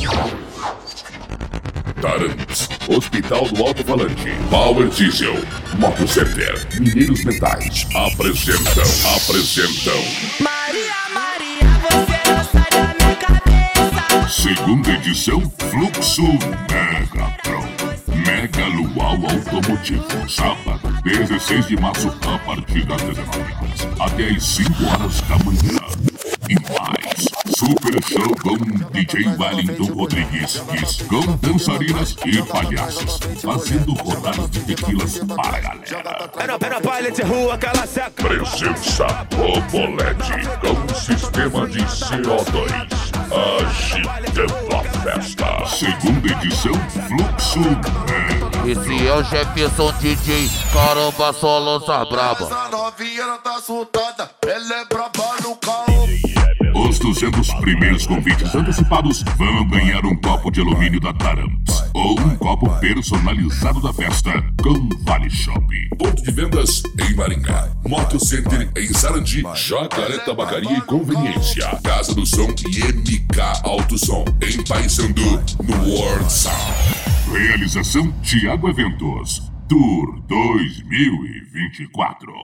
Tarantos, Hospital do Alto-Falante, Power Diesel, Moto Center, Mineiros Metais, apresentam. Maria, você não sai da minha cabeça. Segunda edição, Fluxo Megatron. Mega Luau Automotivo, sábado, 16 de março, a partir das 19 horas, até as 5 horas da manhã. E mais, super show com DJ Wellington Rodrigues, com dançarinas e palhaços, fazendo rodadas de tequilas para a galera. Era baile de rua que ela se Presença Bobolete com sistema de CO2, agitando a festa. Segunda edição, Fluxo Mega. Esse é o Jefferson DJ, caramba, só lança braba. Essa novinha não tá soltada, ela é braba no carro. Os 200 primeiros convites antecipados vão ganhar um copo de alumínio da Tarantos ou um copo personalizado da festa com Vale Shop. Ponto de vendas em Maringá, Moto Center em Sarandi, Jacaré Tabacaria e Conveniência, Casa do Som e MK Alto Som em Paysandu, no World Sound. Realização Thiago Eventos, Tour 2024.